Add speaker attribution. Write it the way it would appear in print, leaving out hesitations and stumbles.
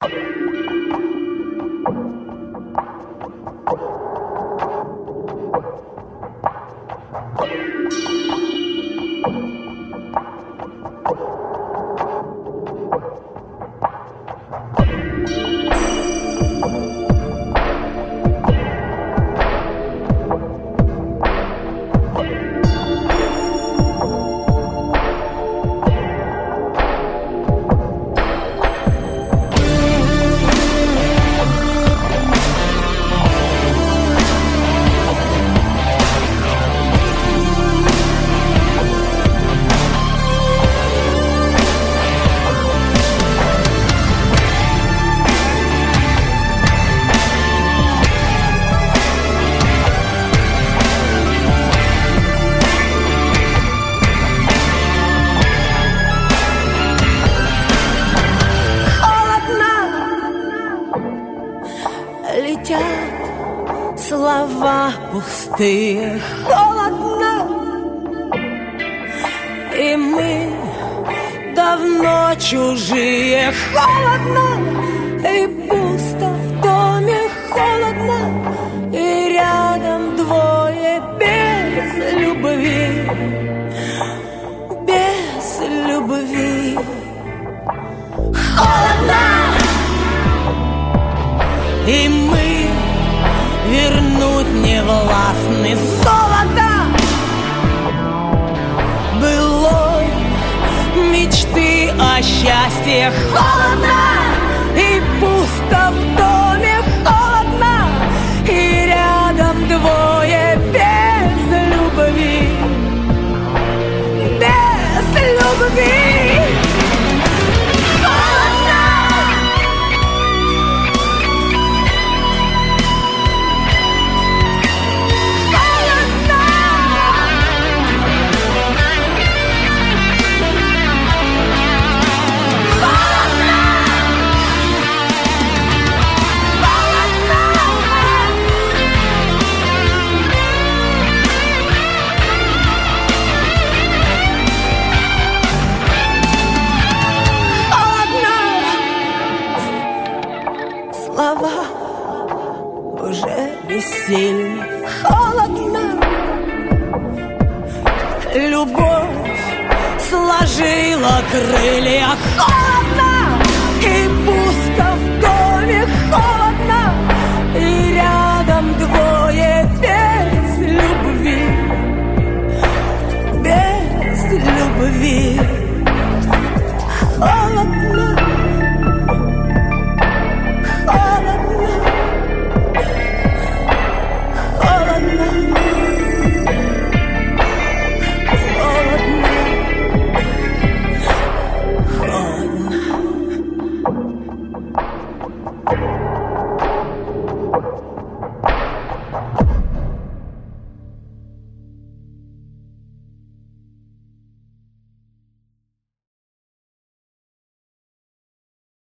Speaker 1: Слова пустые, холодно, и мы давно чужие. Холодно, и пусто в доме. Холодно, и рядом двое без любви. Без любви. Холодно, и мы вернуть не властны. Золото былой мечты о счастье. Холодно, и пусто в доме. Холодно, и рядом двое без любви. Без любви. Слова уже бессильны. Холодно, любовь сложила крылья.